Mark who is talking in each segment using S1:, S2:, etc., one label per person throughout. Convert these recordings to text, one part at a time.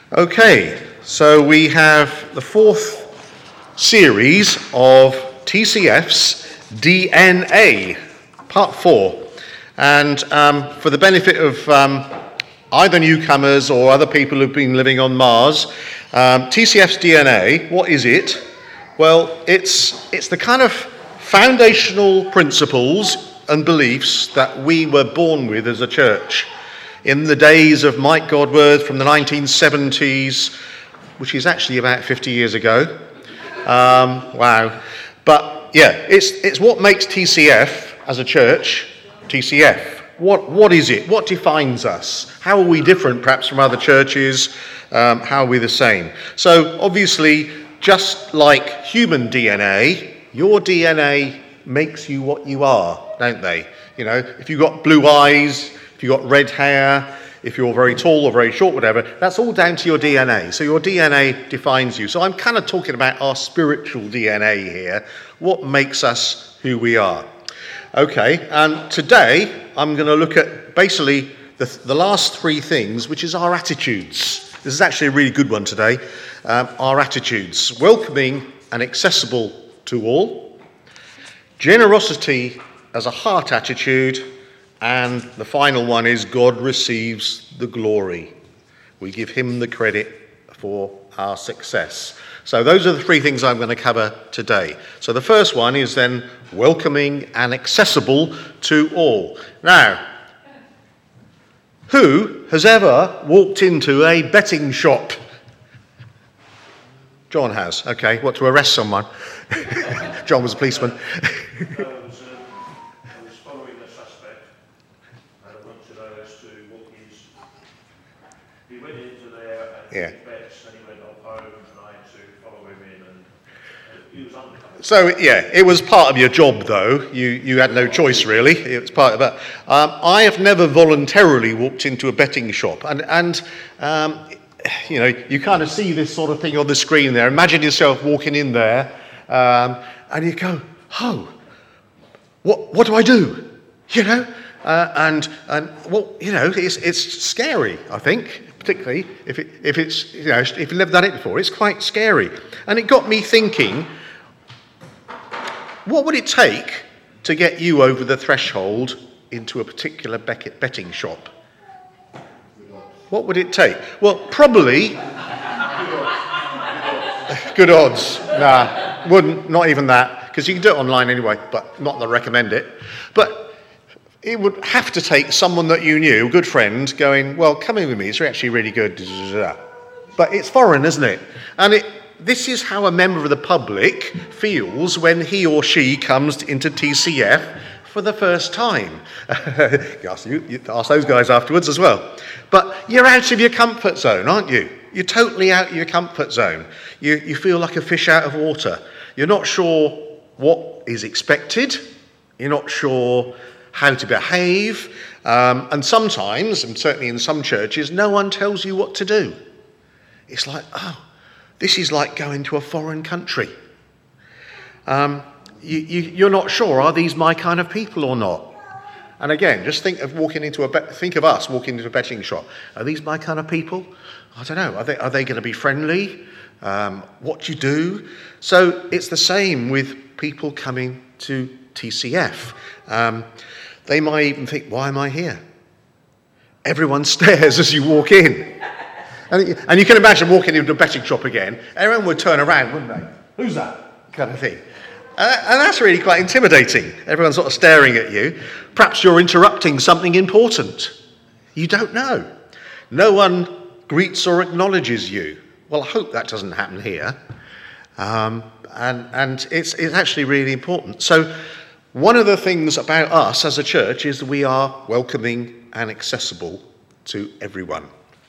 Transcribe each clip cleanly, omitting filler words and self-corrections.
S1: Okay, so we have the fourth series of TCF's DNA, part 4. And for the benefit of either newcomers or other people who've been living on Mars, TCF's DNA, what is it? Well, it's the kind of foundational principles and beliefs that we were born with as a church. In the days of Mike Godworth from the 1970s, which is actually about 50 years ago. Wow. But yeah, it's what makes TCF as a church, TCF. What is it? What defines us? How are we different perhaps from other churches? How are we the same? So obviously, just like human DNA, your DNA makes you what you are, don't they? You know, if you've got blue eyes, if you've got red hair, if you're very tall or very short, whatever, that's all down to your DNA. So your DNA defines you. So I'm kind of talking about our spiritual DNA here, what makes us who we are. Okay, and today I'm going to look at basically the last three things, which is our attitudes. This is actually a really good one today. Our attitudes: welcoming and accessible to all, generosity as a heart attitude, and the final one is God receives the glory. We give him the credit for our success. So those are the three things I'm going to cover today. So the first one is then welcoming and accessible to all. Now, who has ever walked into a betting shop? John has. Okay, what, to arrest someone? John was a policeman. Yeah. So yeah, it was part of your job, though. You had no choice, really. It was part of it. I have never voluntarily walked into a betting shop, and you know, you kind of see this sort of thing on the screen there. Imagine yourself walking in there, and you go, "Oh, what do I do?" You know, and well, you know, it's scary, I think. Particularly if it's, you know, if you've never done it before, it's quite scary. And it got me thinking, what would it take to get you over the threshold into a particular betting shop? What would it take? Well, probably good odds. Nah, wouldn't, not even that, because you can do it online anyway, but not that I recommend it. But it would have to take someone that you knew, a good friend, going, well, come in with me, it's actually really good. But it's foreign, isn't it? And this is how a member of the public feels when he or she comes into TCF for the first time. you ask those guys afterwards as well. But you're out of your comfort zone, aren't you? You're totally out of your comfort zone. You feel like a fish out of water. You're not sure what is expected. You're not sure how to behave, and sometimes, and certainly in some churches, no one tells you what to do. It's like, oh, this is like going to a foreign country. You're not sure, are these my kind of people or not? And again, just think of us walking into a betting shop. Are these my kind of people? I don't know. Are they going to be friendly? What do you do? So it's the same with people coming to TCF. They might even think, why am I here? Everyone stares as you walk in. And you can imagine walking into a betting shop again, everyone would turn around, wouldn't they? Who's that? Kind of thing. And that's really quite intimidating. Everyone's sort of staring at you. Perhaps you're interrupting something important. You don't know. No one greets or acknowledges you. Well, I hope that doesn't happen here. And it's actually really important. So one of the things about us as a church is that we are welcoming and accessible to everyone.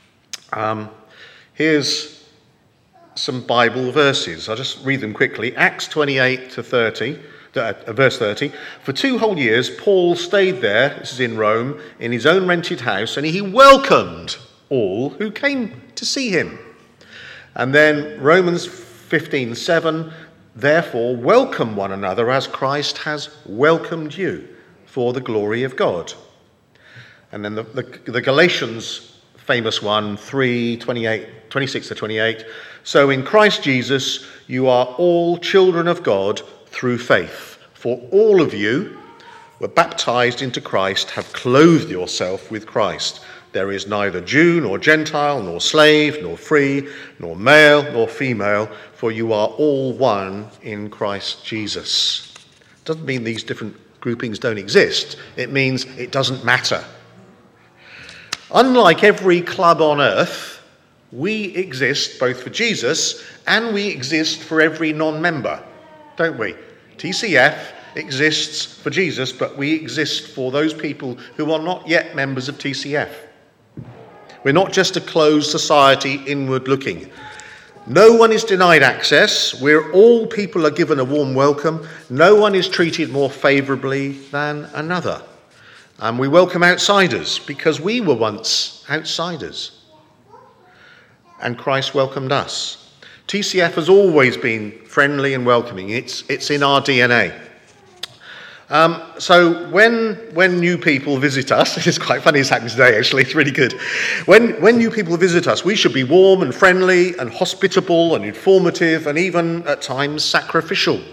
S1: Here's some Bible verses. I'll just read them quickly. Acts 28 to 30, verse 30. For 2 whole years, Paul stayed there, this is in Rome, in his own rented house, and he welcomed all who came to see him. And then Romans 15:7. Therefore, welcome one another as Christ has welcomed you for the glory of God. And then the Galatians famous one, 26 to 28. So in Christ Jesus, you are all children of God through faith. For all of you were baptized into Christ, have clothed yourself with Christ. There is neither Jew nor Gentile, nor slave, nor free, nor male, nor female, for you are all one in Christ Jesus. Doesn't mean these different groupings don't exist. It means it doesn't matter. Unlike every club on earth, we exist both for Jesus and we exist for every non-member, don't we? TCF exists for Jesus, but we exist for those people who are not yet members of TCF. We're not just a closed society, inward looking. No one is denied access. All people are given a warm welcome. No one is treated more favourably than another. And we welcome outsiders because we were once outsiders. And Christ welcomed us. TCF has always been friendly and welcoming. It's in our DNA. So when new people visit us, it's quite funny, it's happening today actually, it's really good. When new people visit us, we should be warm and friendly and hospitable and informative and even at times sacrificial.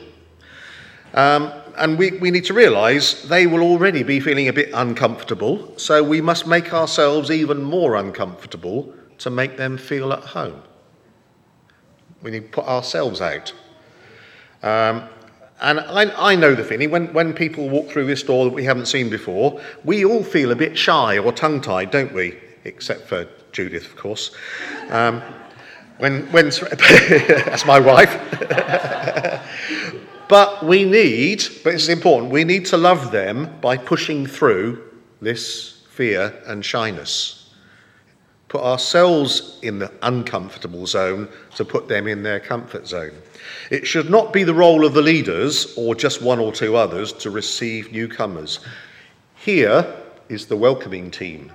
S1: And we need to realise they will already be feeling a bit uncomfortable, so we must make ourselves even more uncomfortable to make them feel at home. We need to put ourselves out. And I know the feeling, when people walk through this door that we haven't seen before, we all feel a bit shy or tongue-tied, don't we? Except for Judith, of course. That's my wife. But it's important, we need to love them by pushing through this fear and shyness. Put ourselves in the uncomfortable zone to put them in their comfort zone. It should not be the role of the leaders or just one or two others to receive newcomers. Here is the welcoming team,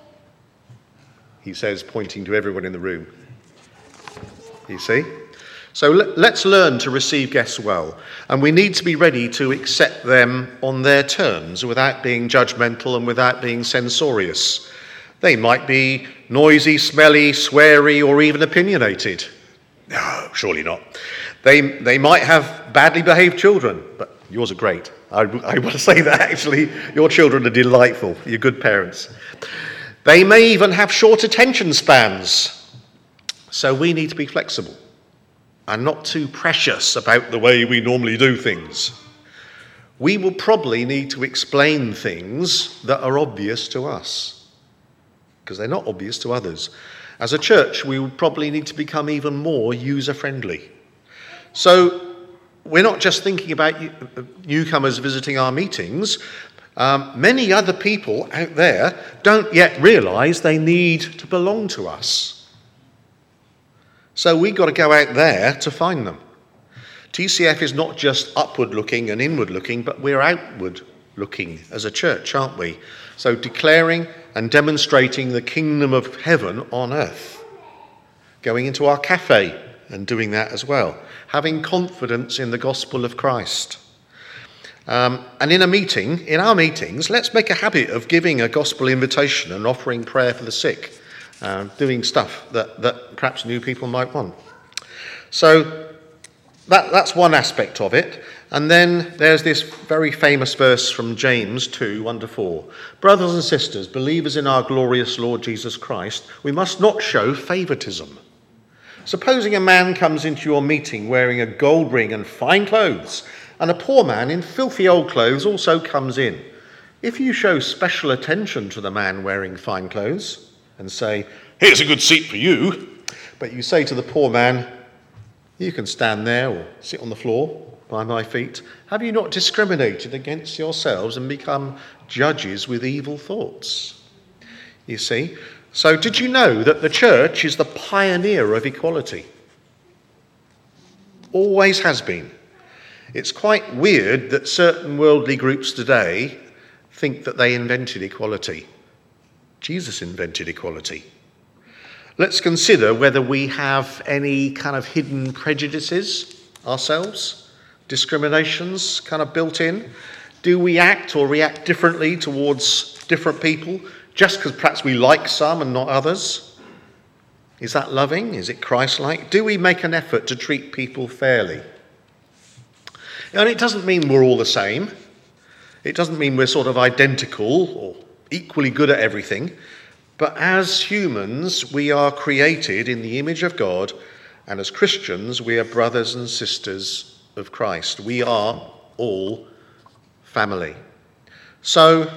S1: he says, pointing to everyone in the room. You see? So let's learn to receive guests well, and we need to be ready to accept them on their terms without being judgmental and without being censorious. They might be noisy, smelly, sweary, or even opinionated. No, surely not. They might have badly behaved children, but yours are great. I want to say that, actually. Your children are delightful. You're good parents. They may even have short attention spans. So we need to be flexible and not too precious about the way we normally do things. We will probably need to explain things that are obvious to us, because they're not obvious to others. As a church, we will probably need to become even more user-friendly. So we're not just thinking about newcomers visiting our meetings. Many other people out there don't yet realise they need to belong to us. So we've got to go out there to find them. TCF is not just upward-looking and inward-looking, but we're outward-looking as a church, aren't we? So declaring and demonstrating the kingdom of heaven on earth. Going into our cafe and doing that as well. Having confidence in the gospel of Christ. And in our meetings, let's make a habit of giving a gospel invitation and offering prayer for the sick. Doing stuff that perhaps new people might want. So that's one aspect of it. And then there's this very famous verse from James 2, 1-4. Brothers and sisters, believers in our glorious Lord Jesus Christ, we must not show favoritism. Supposing a man comes into your meeting wearing a gold ring and fine clothes, and a poor man in filthy old clothes also comes in. If you show special attention to the man wearing fine clothes, and say, here's a good seat for you, but you say to the poor man, you can stand there or sit on the floor by my feet, have you not discriminated against yourselves and become judges with evil thoughts? You see? So did you know that the church is the pioneer of equality? Always has been. It's quite weird that certain worldly groups today think that they invented equality. Jesus invented equality. Let's consider whether we have any kind of hidden prejudices ourselves, discriminations kind of built in. Do we act or react differently towards different people just because perhaps we like some and not others? Is that loving? Is it Christ-like? Do we make an effort to treat people fairly? And it doesn't mean we're all the same. It doesn't mean we're sort of identical or equally good at everything. But as humans, we are created in the image of God, and as Christians, we are brothers and sisters of Christ. We are all family. So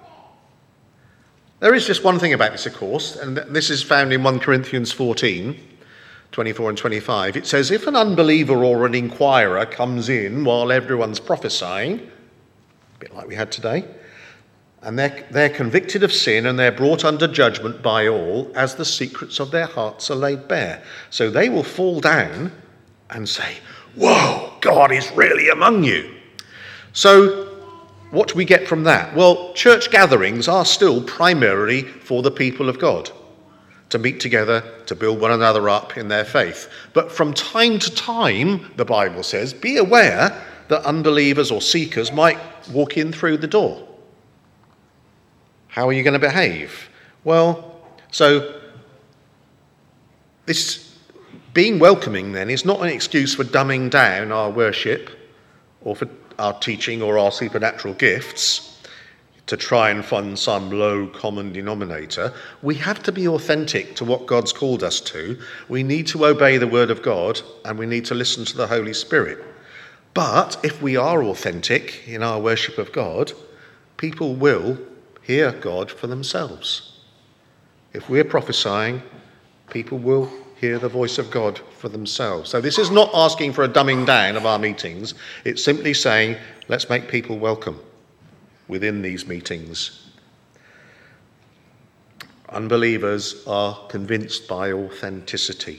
S1: there is just one thing about this, of course, and this is found in 1 Corinthians 14, 24 and 25. It says, if an unbeliever or an inquirer comes in while everyone's prophesying, a bit like we had today, and they're convicted of sin and they're brought under judgment by all as the secrets of their hearts are laid bare. So they will fall down and say, whoa, God is really among you. So what do we get from that? Well, church gatherings are still primarily for the people of God, to meet together, to build one another up in their faith. But from time to time, the Bible says, be aware that unbelievers or seekers might walk in through the door. How are you going to behave? Well, so this being welcoming then is not an excuse for dumbing down our worship or for our teaching or our supernatural gifts to try and find some low common denominator. We have to be authentic to what God's called us to. We need to obey the word of God and we need to listen to the Holy Spirit. But if we are authentic in our worship of God, people will hear God for themselves. If we're prophesying, people will hear the voice of God for themselves. So this is not asking for a dumbing down of our meetings. It's simply saying, let's make people welcome within these meetings. Unbelievers are convinced by authenticity.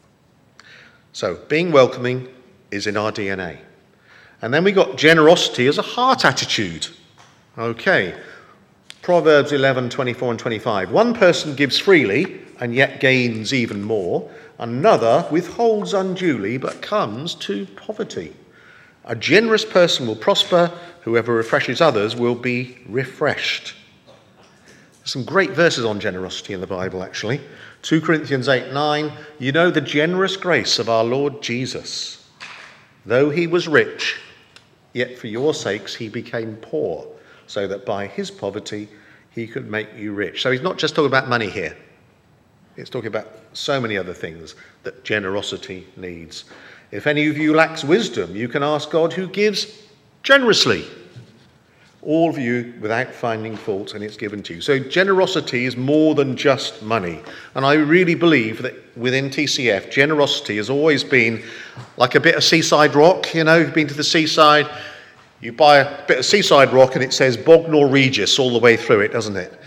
S1: So being welcoming is in our DNA. And then we got generosity as a heart attitude. Okay. Proverbs 11, 24 and 25. One person gives freely and yet gains even more. Another withholds unduly but comes to poverty. A generous person will prosper. Whoever refreshes others will be refreshed. Some great verses on generosity in the Bible, actually. 2 Corinthians 8, 9. You know the generous grace of our Lord Jesus. Though he was rich, yet for your sakes he became poor, so that by his poverty he could make you rich. So he's not just talking about money here. He's talking about so many other things that generosity needs. If any of you lacks wisdom, you can ask God who gives generously. All of you without finding fault, and it's given to you. So generosity is more than just money. And I really believe that within TCF, generosity has always been like a bit of seaside rock. You know, you've been to the seaside, you buy a bit of seaside rock and it says Bognor Regis all the way through it, doesn't it?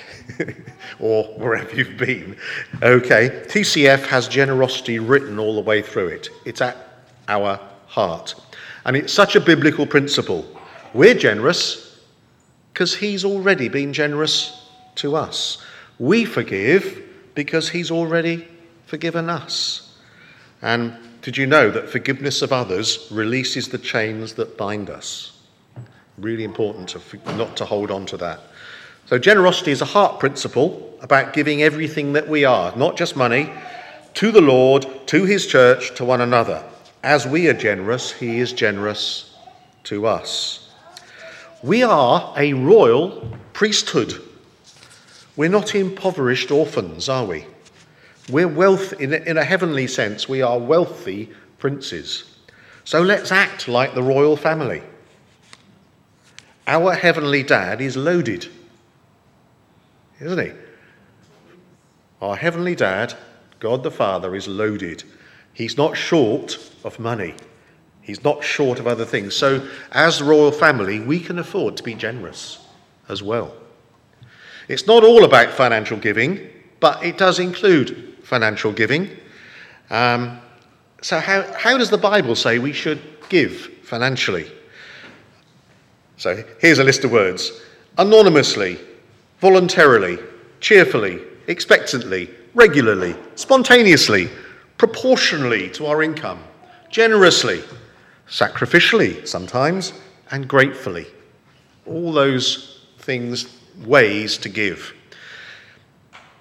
S1: Or wherever you've been. Okay, TCF has generosity written all the way through it. It's at our heart. And it's such a biblical principle. We're generous because he's already been generous to us. We forgive because he's already forgiven us. And did you know that forgiveness of others releases the chains that bind us? Really important not to hold on to that. So generosity is a heart principle about giving everything that we are, not just money, to the Lord, to his church, to one another. As we are generous, he is generous to us. We are a royal priesthood. We're not impoverished orphans, are we? We're in a heavenly sense, we are wealthy princes. So let's act like the royal family. Our heavenly dad is loaded, isn't he? Our heavenly dad, God the Father, is loaded. He's not short of money. He's not short of other things. So as the royal family, we can afford to be generous as well. It's not all about financial giving, but it does include financial giving. So how does the Bible say we should give financially? So here's a list of words. Anonymously, voluntarily, cheerfully, expectantly, regularly, spontaneously, proportionally to our income, generously, sacrificially sometimes, and gratefully. All those things, ways to give.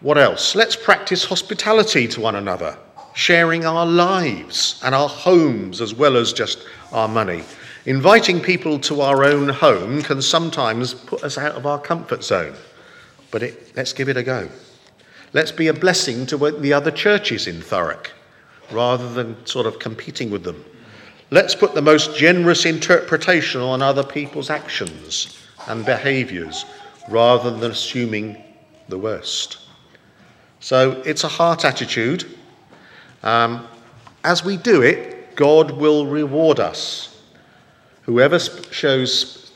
S1: What else? Let's practice hospitality to one another, sharing our lives and our homes as well as just our money. Inviting people to our own home can sometimes put us out of our comfort zone, but let's give it a go. Let's be a blessing to the other churches in Thurrock, rather than sort of competing with them. Let's put the most generous interpretation on other people's actions and behaviours, rather than assuming the worst. So it's a heart attitude. As we do it, God will reward us. Whoever sows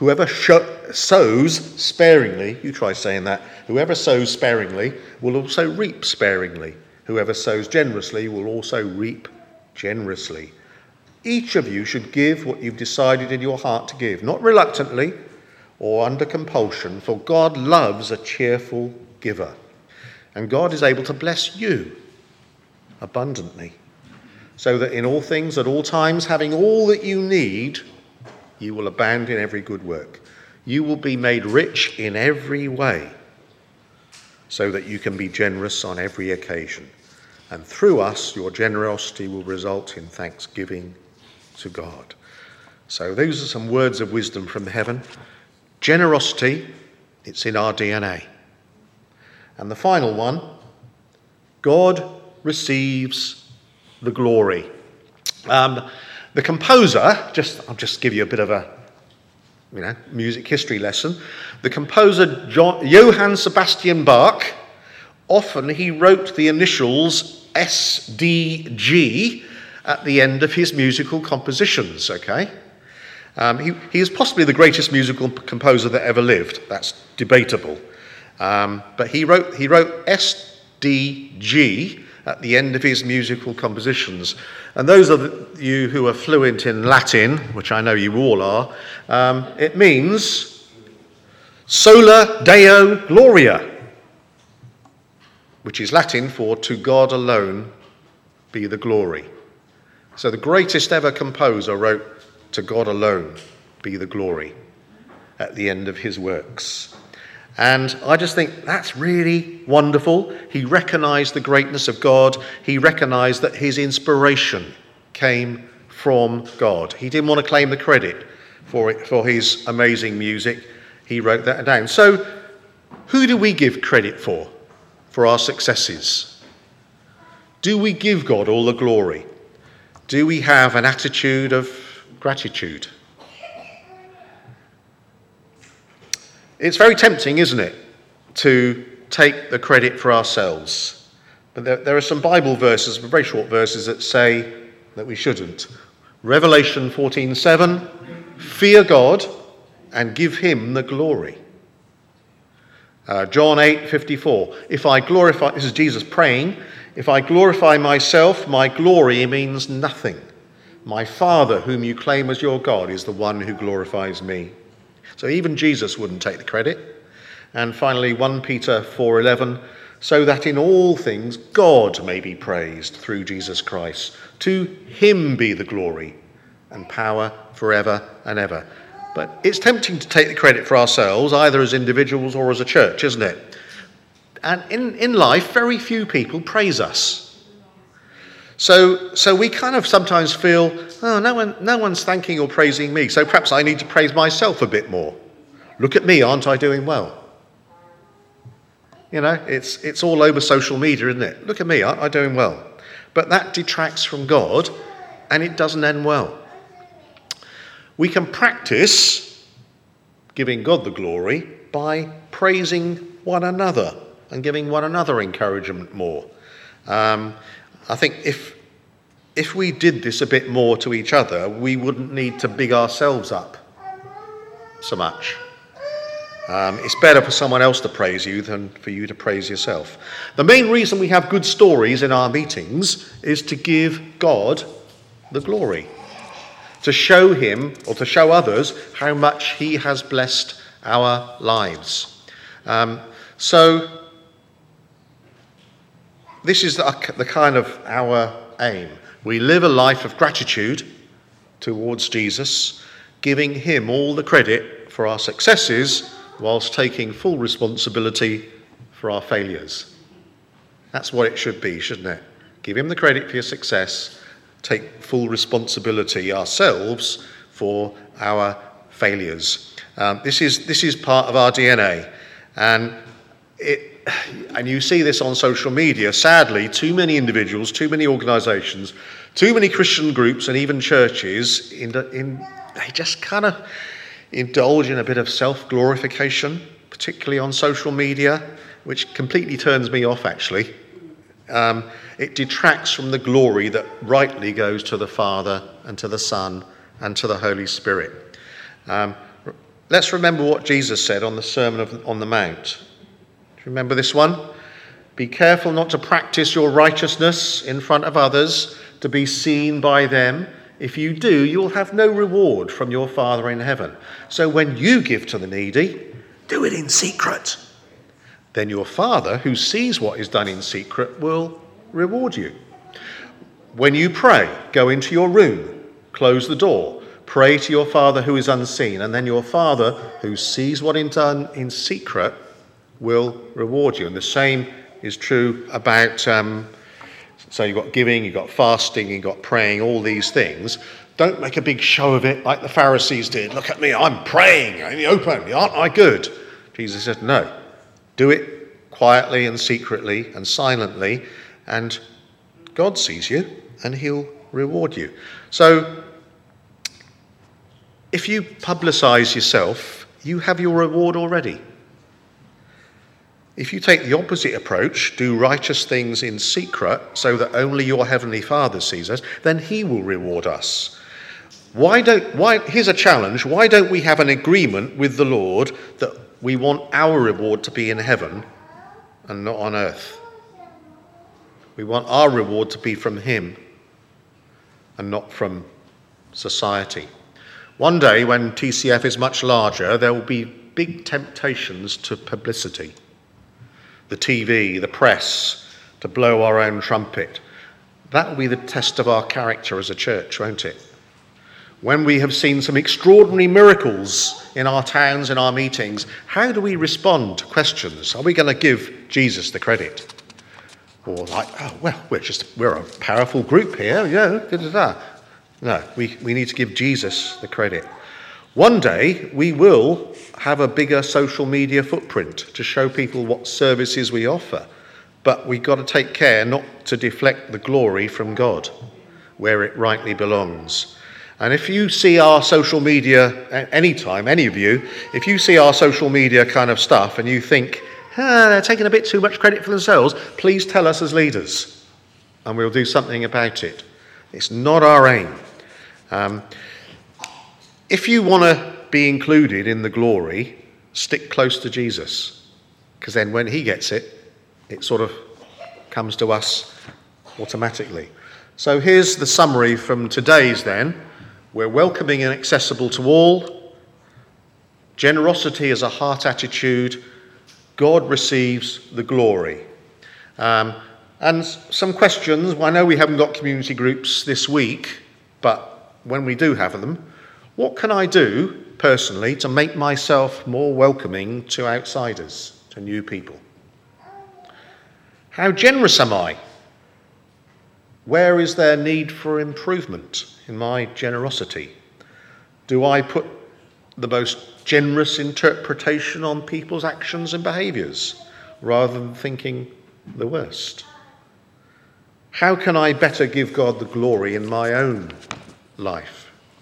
S1: sparingly, you try saying that, whoever sows sparingly will also reap sparingly. Whoever sows generously will also reap generously. Each of you should give what you've decided in your heart to give, not reluctantly or under compulsion, for God loves a cheerful giver. And God is able to bless you abundantly, so that in all things, at all times, having all that you need, you will abound in every good work. You will be made rich in every way, so that you can be generous on every occasion. And through us, your generosity will result in thanksgiving to God. So those are some words of wisdom from heaven. Generosity, it's in our DNA. And the final one, God receives the glory. The composer, I'll just give you a bit of a music history lesson. The composer Johann Sebastian Bach, often he wrote the initials SDG at the end of his musical compositions, okay? He is possibly the greatest musical composer that ever lived. That's debatable. But he wrote SDG at the end of his musical compositions. And those of you who are fluent in Latin, which I know you all are, it means Sola Deo Gloria, which is Latin for to God alone be the glory. So the greatest ever composer wrote to God alone be the glory at the end of his works. And I just think that's really wonderful. He recognised the greatness of God. He recognised that his inspiration came from God. He didn't want to claim the credit for his amazing music. He wrote that down. So who do we give credit for our successes? Do we give God all the glory? Do we have an attitude of gratitude? It's very tempting, isn't it, to take the credit for ourselves. But there are some Bible verses, very short verses, that say that we shouldn't. Revelation 14:7, fear God and give him the glory. John 8:54, if I glorify, this is Jesus praying, if I glorify myself, my glory means nothing. My Father, whom you claim as your God, is the one who glorifies me. So even Jesus wouldn't take the credit. And finally, 1 Peter 4:11, so that in all things God may be praised through Jesus Christ. To him be the glory and power forever and ever. But it's tempting to take the credit for ourselves, either as individuals or as a church, isn't it? And in life, very few people praise us. So we kind of sometimes feel, oh, no one's thanking or praising me, so perhaps I need to praise myself a bit more. Look at me, aren't I doing well? You know, it's all over social media, isn't it? Look at me, aren't I doing well? But that detracts from God, and it doesn't end well. We can practice giving God the glory by praising one another and giving one another encouragement more. I think if we did this a bit more to each other, we wouldn't need to big ourselves up so much. It's better for someone else to praise you than for you to praise yourself. The main reason we have good stories in our meetings is to give God the glory, to show him or to show others how much he has blessed our lives. So this is the kind of our aim. We live a life of gratitude towards Jesus, giving him all the credit for our successes whilst taking full responsibility for our failures. That's what it should be, shouldn't it? Give him the credit for your success, take full responsibility ourselves for our failures. This is part of our DNA, and you see this on social media. Sadly, too many individuals, too many organisations, too many Christian groups, and even churches, they just kind of indulge in a bit of self-glorification, particularly on social media, which completely turns me off, actually. It detracts from the glory that rightly goes to the Father and to the Son and to the Holy Spirit. Let's remember what Jesus said on the Sermon on the Mount. Do you remember this one? Be careful not to practice your righteousness in front of others, to be seen by them. If you do, you'll have no reward from your Father in heaven. So when you give to the needy, do it in secret. Then your Father, who sees what is done in secret, will reward you. When you pray, go into your room, close the door, pray to your Father who is unseen, and then your Father, who sees what is done in secret, will reward you. And the same is true about, so you've got giving, you've got fasting, you've got praying, all these things. Don't make a big show of it like the Pharisees did. Look at me, I'm praying in the open, aren't I good? Jesus said, no. Do it quietly and secretly and silently, and God sees you and he'll reward you. So if you publicise yourself, you have your reward already. If you take the opposite approach, do righteous things in secret so that only your Heavenly Father sees us, then he will reward us. Here's a challenge. Why don't we have an agreement with the Lord that we want our reward to be in heaven and not on earth? We want our reward to be from him and not from society. One day, when TCF is much larger, there will be big temptations to publicity. The TV, the press, to blow our own trumpet. That will be the test of our character as a church, won't it? When we have seen some extraordinary miracles in our towns, in our meetings, how do we respond to questions? Are we going to give Jesus the credit? Or like, oh, well, we're a powerful group here, No, we need to give Jesus the credit. One day, we will have a bigger social media footprint to show people what services we offer. But we've got to take care not to deflect the glory from God, where it rightly belongs. And if you see our social media, anytime, any of you, if you see our social media kind of stuff and you think, they're taking a bit too much credit for themselves, please tell us as leaders and we'll do something about it. It's not our aim. If you want to be included in the glory, stick close to Jesus, because then when he gets it, it sort of comes to us automatically. So here's the summary from today's then. We're welcoming and accessible to all. Generosity is a heart attitude. God receives the glory. And some questions. I know we haven't got community groups this week, but when we do have them, what can I do personally to make myself more welcoming to outsiders, to new people? How generous am I? Where is there need for improvement in my generosity? Do I put the most generous interpretation on people's actions and behaviours rather than thinking the worst? How can I better give God the glory in my own life?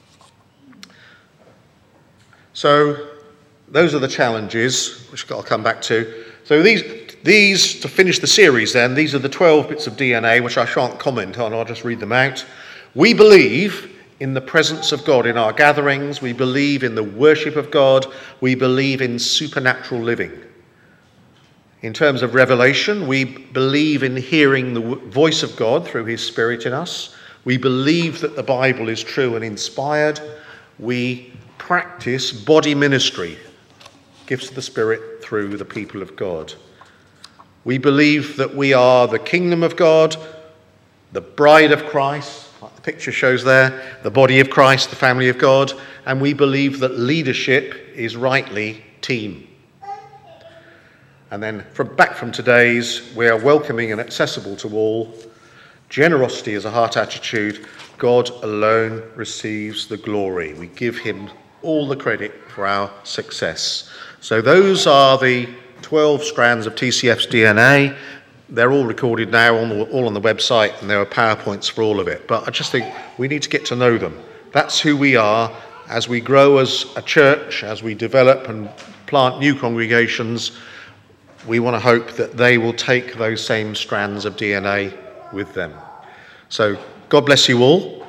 S1: So those are the challenges, which I'll come back to. So these to finish the series then, these are the 12 bits of DNA, which I shan't comment on, I'll just read them out. We believe in the presence of God in our gatherings. We believe in the worship of God. We believe in supernatural living. In terms of revelation, we believe in hearing the voice of God through his Spirit in us. We believe that the Bible is true and inspired. We practice body ministry, gifts of the Spirit through the people of God. We believe that we are the kingdom of God, the bride of Christ, like the picture shows there, the body of Christ, the family of God, and we believe that leadership is rightly team. And then back from today's, we are welcoming and accessible to all. Generosity is a heart attitude. God alone receives the glory. We give him all the credit for our success. So those are the 12 strands of TCF's DNA. They're all recorded now, all on the website, and there are PowerPoints for all of it. But I just think we need to get to know them. That's who we are. As we grow as a church, as we develop and plant new congregations, we want to hope that they will take those same strands of DNA with them. So God bless you all.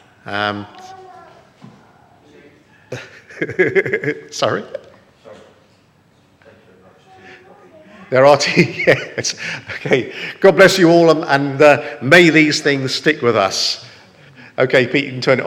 S1: Sorry? There are yes. Okay. God bless you all, and may these things stick with us. Okay, Pete, you can turn it